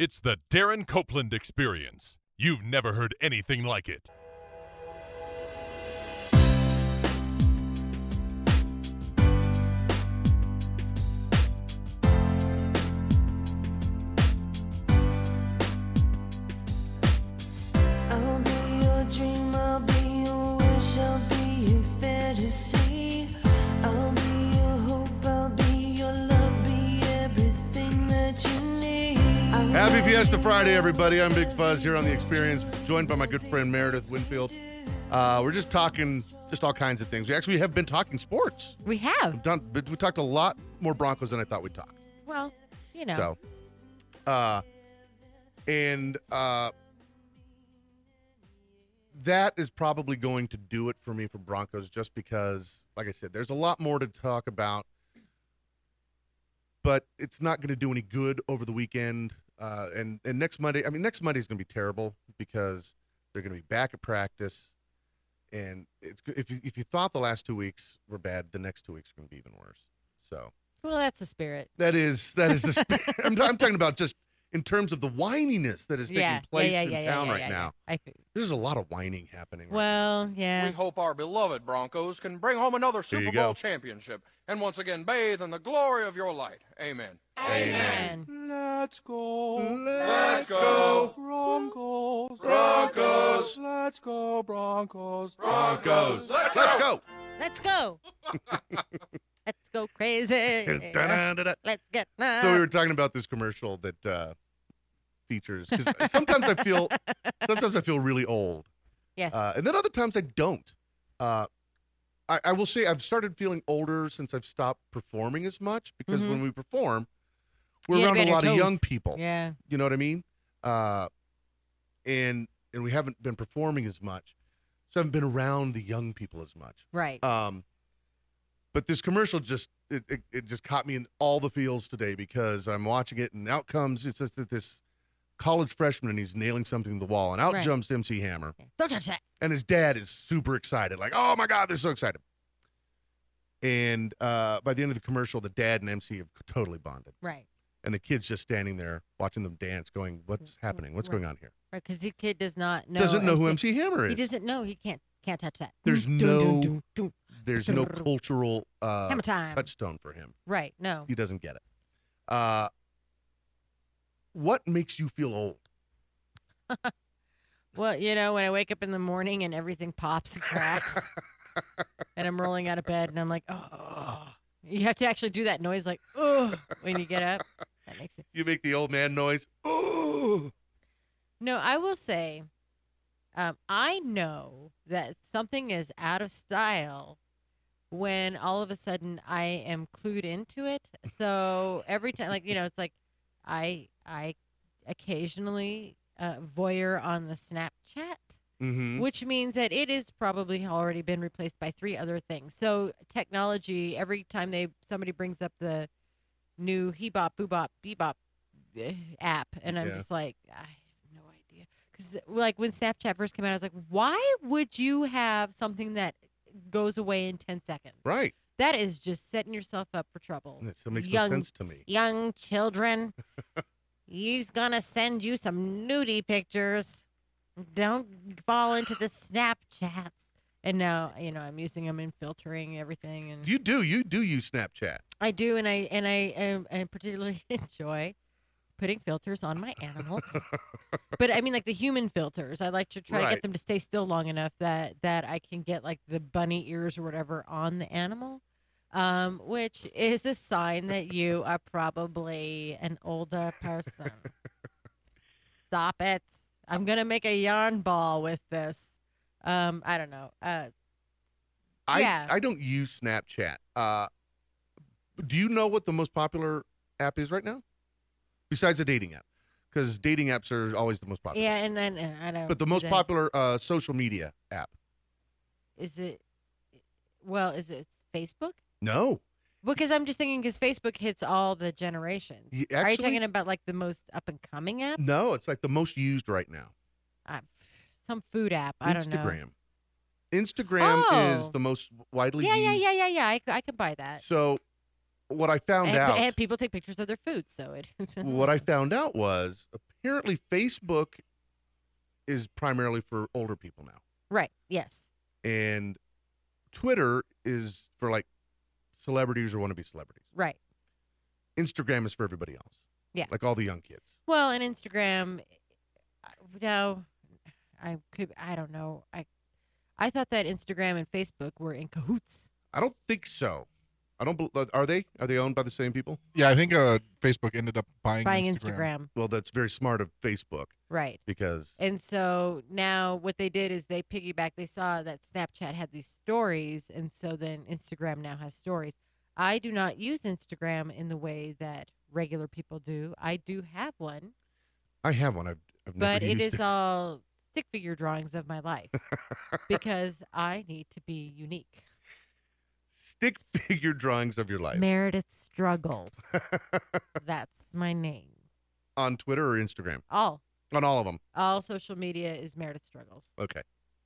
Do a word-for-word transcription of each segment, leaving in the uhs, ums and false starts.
It's the Darren Copeland Experience. You've never heard anything like it. I'll be your dream, I'll be your wish, I'll be your fantasy. I'll be your hope, I'll be your love, be everything that you need. Happy Fiesta Friday, everybody. I'm Big Fuzz here on The Experience, joined by my good friend Meredith Winfield. Uh, we're just talking just all kinds of things. We actually have been talking sports. We have. We've done, but we talked a lot more Broncos than I thought we'd talk. Well, you know. So, uh, and uh, that is probably going to do it for me for Broncos just because, like I said, there's a lot more to talk about, but it's not going to do any good over the weekend. Uh, and, and next Monday, I mean, next Monday is going to be terrible because they're going to be back at practice. And it's if you, if you thought the last two weeks were bad, the next two weeks are going to be even worse. So. Well, that's the spirit. That is that is the spirit. I'm, I'm talking about just in terms of the whininess that is taking Yeah, place yeah, yeah, in yeah, yeah, town yeah, right yeah, now. yeah. I, There's a lot of whining happening. Right well, We yeah. hope our beloved Broncos can bring home another Super you Bowl go. championship and once again bathe in the glory of your light. Amen. now. Amen. Let's go. Let's go. Broncos. Broncos. Let's go, Broncos. Broncos. Let's go. Let's go. Let's go crazy. Da-da-da-da. Let's get So we were talking about this commercial that uh, features because sometimes I feel sometimes I feel really old, Yes. uh, and then other times I don't. Uh, I, I will say I've started feeling older since I've stopped performing as much because Mhm. when we perform, we're You have around to be a on lot your of young toes. people. yeah. You know what I mean? Uh, and and we haven't been performing as much, so I haven't been around the young people as much. Right. Um, but this commercial just it, it, it just caught me in all the feels today because I'm watching it and out comes it's just that this college freshman and he's nailing something to the wall and out Right. jumps M C Hammer Don't touch that. and his dad is super excited like oh my god they're so excited. And uh, by the end of the commercial, the dad and M C have totally bonded. Right. And the kid's just standing there watching them dance, going, "What's happening? What's Right. going on here?" Right. Because the kid does not know. Doesn't know who M M C C Hammer He is. doesn't know. He can't can't touch that. There's Dun, no dun, dun, dun. There's no cultural uh, Hammer time. touchstone for him. Right. No. He doesn't get it. Uh, what makes you feel old? Well, you know, when I wake up in the morning and everything pops and cracks, and I'm rolling out of bed and I'm like, oh, you have to actually do that noise like, oh, when you get up. That makes it. You make the old man noise. Oh, No, I will say, um, I know that something is out of style when all of a sudden I am clued into it. So every time, like, you know, it's like I, I occasionally uh, voyeur on the Snapchat. mm-hmm. Which means that it is probably already been replaced by three other things. So technology, every time they somebody brings up the new Hebop, Boobop, Bebop uh, app, and I'm Yeah. just like, I have no idea. Because like when Snapchat first came out, I was like, why would you have something that goes away in ten seconds? Right. That is just setting yourself up for trouble. That still makes Young- no sense to me. Young children, he's gonna send you some nudie pictures. Don't fall into the Snapchats. And now, you know, I'm using them in filtering everything, and You do. You do use Snapchat. I do, and I and I um, and particularly enjoy putting filters on my animals. But I mean, like the human filters, I like to try to Right. get them to stay still long enough that that I can get like the bunny ears or whatever on the animal, um, which is a sign that you are probably an older person. Stop it! I'm gonna make a yarn ball with this. Um, I don't know. Uh, I Yeah. I don't use Snapchat. Uh, do you know what the most popular app is right now? Besides a dating app, because dating apps are always the most popular. yeah, and then and I don't. But the do most that. popular uh, social media app. Is it? Well, is it Facebook? No. Because I'm just thinking, because Facebook hits all the generations. Y- Are you actually- talking about like the most up and coming app? No, it's like the most used right now. Uh, some food app. I don't know. Instagram. Instagram is Oh. the most widely Yeah, yeah, used. yeah, yeah, yeah. I, c- I can buy that. So what I found and, out, and people take pictures of their food, so it. what I found out was apparently Facebook is primarily for older people now, Right. Yes. and Twitter is for like celebrities or wannabe celebrities. Right. Instagram is for everybody else. Yeah. Like all the young kids. Well, and Instagram. Now, I could. I don't know. I. I thought that Instagram and Facebook were in cahoots. I don't think so. I don't. bel- Are they? Are they owned by the same people? Yeah, I think uh, Facebook ended up buying, Buying Instagram. Instagram. Well, that's very smart of Facebook Right. because And so now what they did is they piggybacked. They saw that Snapchat had these stories, and so then Instagram now has stories. I do not use Instagram in the way that regular people do. I do have one, I have one. I've, I've never but it used is all stick figure drawings of my life because I need to be unique. Stick figure drawings of your life Meredith Struggles. That's my name. on Twitter or Instagram. All On all of them. all social media is Meredith Struggles. Okay.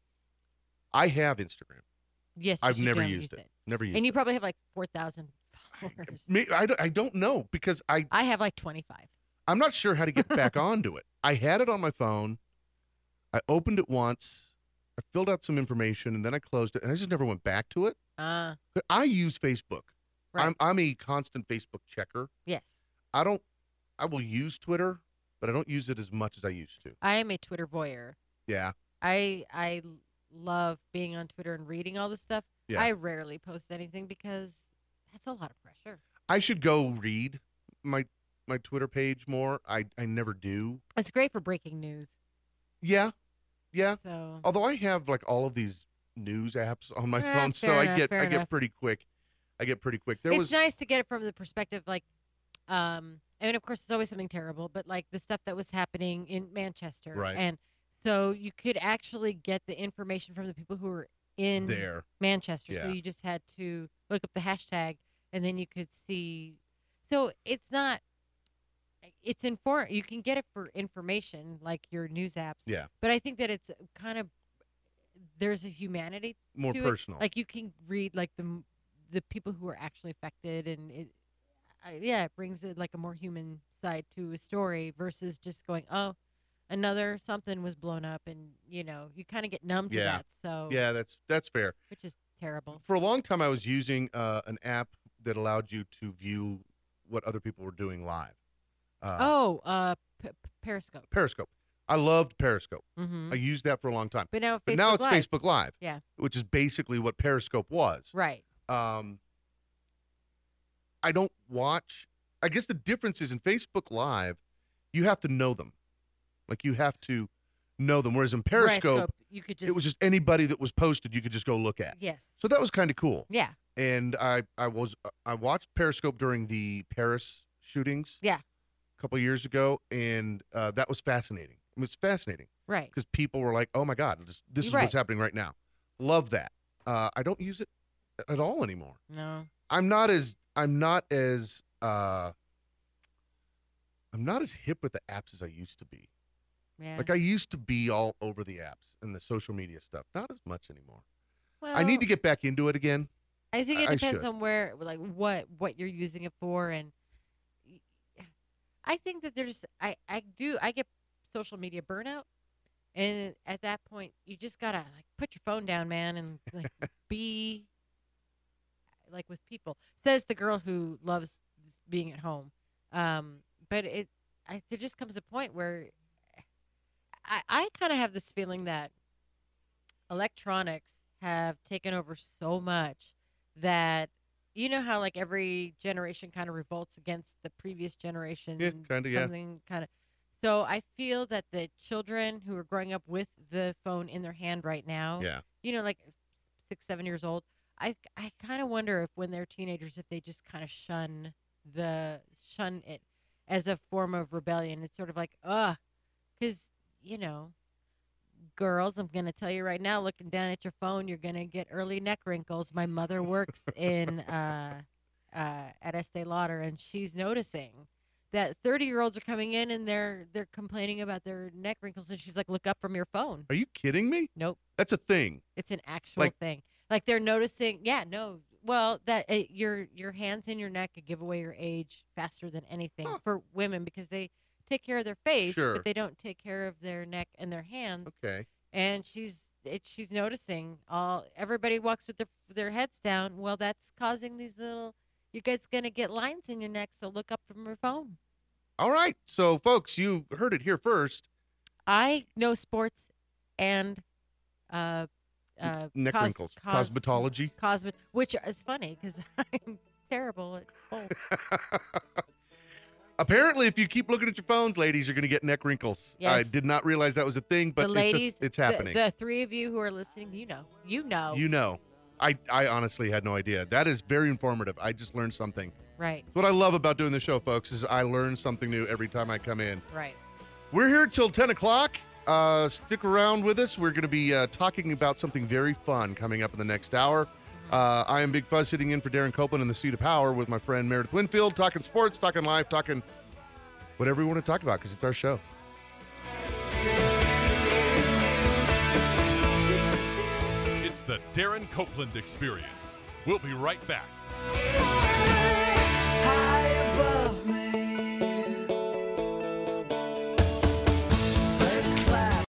I have Instagram. Yes, but I've you never don't used use it. Never used And you it. probably have like four thousand followers. Me- I, don't, I don't know because I, I have like twenty-five. I'm not sure how to get back onto it. I had it on my phone. I opened it once. I filled out some information and then I closed it and I just never went back to it. Uh, But I use Facebook. Right. I'm I'm a constant Facebook checker. yes. I don't I will use Twitter, but I don't use it as much as I used to. I am a Twitter voyeur. Yeah. I I love being on Twitter and reading all this stuff. Yeah. I rarely post anything because that's a lot of pressure. I should go read my my Twitter page more. I I never do. It's great for breaking news. Yeah. Yeah. So Although I have like all of these news apps on my Eh, phone, so fair I enough, get fair I enough. get pretty quick. I get pretty quick. There it's was nice to get it from the perspective, like, um, I mean, of course, it's always something terrible, but like the stuff that was happening in Manchester, Right. And so you could actually get the information from the people who were in there. Manchester. Yeah. So you just had to look up the hashtag, and then you could see. So it's not. It's inform. You can get it for information, like your news apps. Yeah. But I think that it's kind of there's a humanity More to it. personal. Like you can read like the m- the people who are actually affected, and it, I, yeah, it brings it like a more human side to a story versus just going, oh, another something was blown up, and you know, you kind of get numb to Yeah. that. So yeah, that's that's fair. which is terrible. For a long time I was using uh, an app that allowed you to view what other people were doing live. Uh, oh, uh, P- P- Periscope. Periscope. I loved Periscope. Mm-hmm. I used that for a long time. But now, But Facebook now it's Live. Facebook Live. Yeah. Which is basically what Periscope was. Right. Um, I don't watch. I guess the difference is in Facebook Live, you have to know them. Like you have to know them. Whereas in Periscope, you could just. it was just anybody that was posted you could just go look at. yes. So that was kind of cool. Yeah. And I I was I watched Periscope during the Paris shootings. Yeah. A couple of years ago, and uh, that was fascinating. It was fascinating Right. because people were like, "Oh my God, this, this is Right. what's happening right now." Love that. Uh, I don't use it at all anymore. No. I'm not as I'm not as uh, I'm not as hip with the apps as I used to be. Yeah. Like I used to be all over the apps and the social media stuff. Not as much anymore. well, I need to get back into it again. I think it I depends should. on where, like, what what you're using it for, and y- I think that there's, I I do, I get social media burnout, and at that point, you just gotta like put your phone down, man, and like be like with people. Says the girl who loves being at home, um, but it, I there just comes a point where I I kind of have this feeling that electronics have taken over so much that you know how like every generation kind of revolts against the previous generation. Yeah, kinda, yeah. Something kind of. So I feel that the children who are growing up with the phone in their hand right now, Yeah. you know, like six, seven years old, I I kind of wonder if when they're teenagers, if they just kind of shun the shun it as a form of rebellion. It's sort of like, ugh, because you know, girls, I'm gonna tell you right now, looking down at your phone, you're gonna get early neck wrinkles. My mother works in uh, uh, at Estee Lauder, and she's noticing that thirty year olds are coming in and they're they're complaining about their neck wrinkles, and she's like, look up from your phone. Are you kidding me? Nope. That's a thing. It's an actual Like- thing. Like they're noticing, yeah, no, well, that uh, your your hands in your neck could give away your age faster than anything Huh. for women because they take care of their face, Sure. but they don't take care of their neck and their hands. Okay. And she's it, she's noticing all everybody walks with their their heads down. Well, that's causing these little. You guys gonna get lines in your neck, so look up from your phone. All right. So, folks, you heard it here first. I know sports and uh, uh, Neck cos- wrinkles. cos- Cosmetology. Cosmet, which is funny because I'm terrible at both. Apparently, if you keep looking at your phones, ladies, you're going to get neck wrinkles. I Yes. did not realize that was a thing, but the ladies, it's, a, it's the- happening. The, three of you who are listening, you know, you know, You know. I, I honestly had no idea. That is very informative. I just learned something. right, What I love about doing the show, folks, is I learn something new every time I come in. right. We're here till ten o'clock. Uh, stick around with us. We're going to be uh, talking about something very fun coming up in the next hour. Uh, I am Big Fuzz, sitting in for Darren Copeland in the seat of power with my friend Meredith Winfield, talking sports, talking life, talking whatever we want to talk about because it's our show. It's the Darren Copeland Experience. We'll be right back.